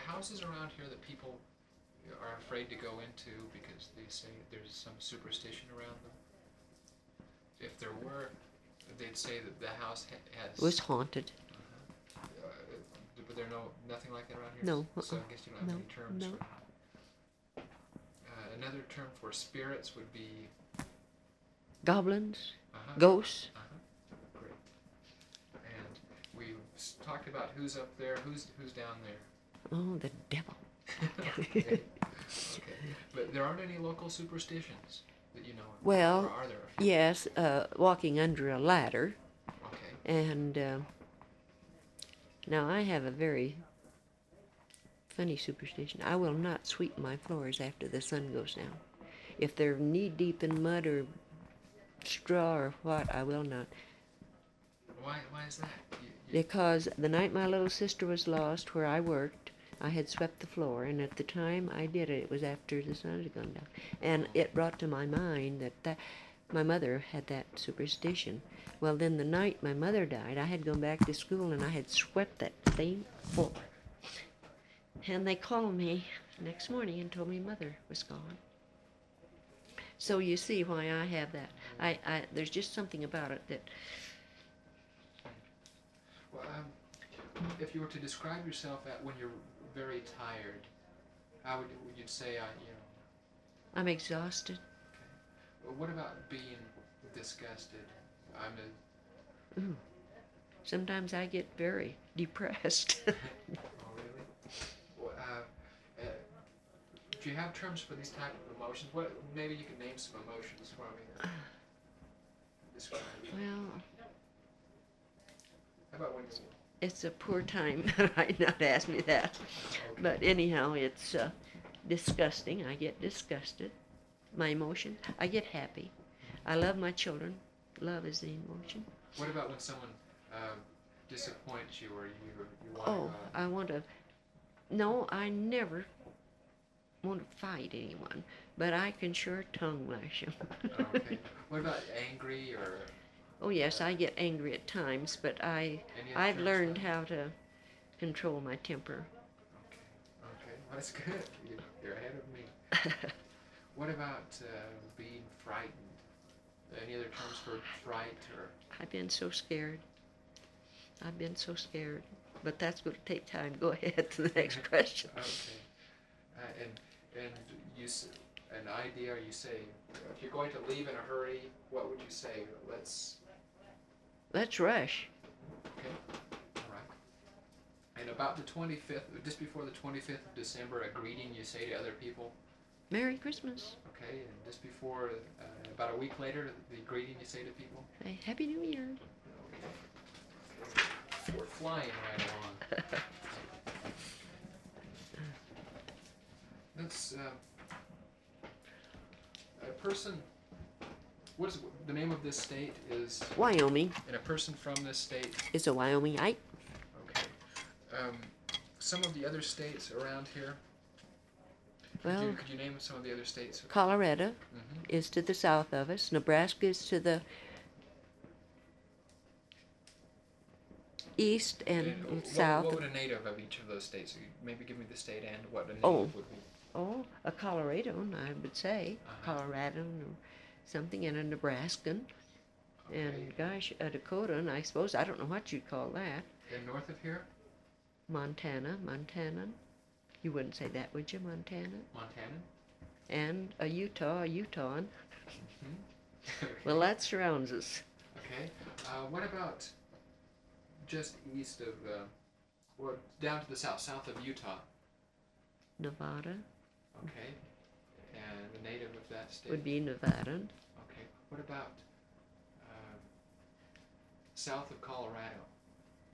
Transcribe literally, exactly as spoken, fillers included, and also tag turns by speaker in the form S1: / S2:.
S1: houses around here that people are afraid to go into because they say there's some superstition around them? If there were, they'd say that the house ha- has...
S2: It was haunted.
S1: Uh-huh. Uh, but there no nothing like that around here?
S2: No.
S1: Uh-uh. So I guess you don't have
S2: no,
S1: any terms
S2: no.
S1: for that. Uh, another term for spirits would be...
S2: Goblins,
S1: uh-huh.
S2: ghosts.
S1: Uh-huh. Great. And we talked about who's up there, who's who's down there.
S2: Oh, the devil.
S1: Okay. Okay. But there aren't any local superstitions that you know of?
S2: Well,
S1: or are there a few?
S2: yes, uh, walking under a ladder.
S1: Okay.
S2: And uh, now I have a very funny superstition. I will not sweep my floors after the sun goes down. If they're knee-deep in mud or straw or what, I will not.
S1: Why, why is that? You, you...
S2: Because the night my little sister was lost where I worked, I had swept the floor, and at the time I did it, it was after the sun had gone down. And it brought to my mind that, that my mother had that superstition. Well, then the night my mother died, I had gone back to school and I had swept that same floor. And they called me next morning and told me mother was gone. So you see why I have that. I, I there's just something about it that...
S1: Well, um, if you were to describe yourself at when you're very tired, how would you say, I, you know...
S2: I'm exhausted.
S1: Okay. Well, what about being disgusted? I'm a...
S2: Ooh. Sometimes I get very depressed.
S1: Oh, really? Well, uh, uh, do you have terms for these type of emotions? What? Maybe you could name some emotions for me. That describe it.
S2: Well,
S1: How about when you...
S2: it's a poor time right now to ask me that.
S1: Okay.
S2: But anyhow, it's uh, disgusting. I get disgusted. My emotion. I get happy. I love my children. Love is the emotion.
S1: What about when someone uh, disappoints you or you, you want
S2: Oh,
S1: to... Uh,
S2: I want to... No, I never want to fight anyone, but I can sure tongue lash them.
S1: okay. What about angry or...
S2: Oh, yes, I get angry at times, but I,
S1: Any other
S2: I've
S1: terms
S2: learned
S1: for that?
S2: how to control my temper.
S1: Okay. Okay. Well, that's good. You- You're ahead of me. What about uh, being frightened? Any other terms for fright or...
S2: I've been so scared. I've been so scared. But that's going to take time. Go ahead to the next question.
S1: Okay. Uh, and and you s- an idea, you say, if you're going to leave in a hurry, what would you say? Let's...
S2: Let's rush.
S1: Okay. All right. And about the twenty-fifth, just before the twenty-fifth of December, a greeting you say to other people.
S2: Merry Christmas.
S1: Okay. And just before, uh, about a week later, the greeting you say to people.
S2: Hey, Happy New Year.
S1: Okay. We're flying right along. That's uh, a person. What is the name of this state? Is
S2: Wyoming
S1: and a person from this state.
S2: is a Wyomingite.
S1: Okay. Um, some of the other states around here. Could,
S2: Well,
S1: you, could you name some of the other states?
S2: Colorado
S1: Mm-hmm.
S2: is to the south of us. Nebraska is to the east and,
S1: And what,
S2: south.
S1: what would a native of each of those states? Maybe give me the state and what a native
S2: Oh.
S1: would be.
S2: Oh, a Coloradoan, I would say.
S1: Uh-huh.
S2: Coloradoan or something, and a Nebraskan.
S1: Okay.
S2: And gosh, a Dakotan, I suppose. I don't know what you'd call that.
S1: And north of here,
S2: Montana, Montanan. You wouldn't say that, would you, Montana?
S1: Montana.
S2: And a Utah, a Utahn.
S1: Mm-hmm.
S2: Well, that surrounds us.
S1: Okay. Uh, what about just east of, uh, or down to the south, south of Utah?
S2: Nevada
S1: Okay. And the native of that state?
S2: would be Nevadan.
S1: Okay. What about uh, south of Colorado?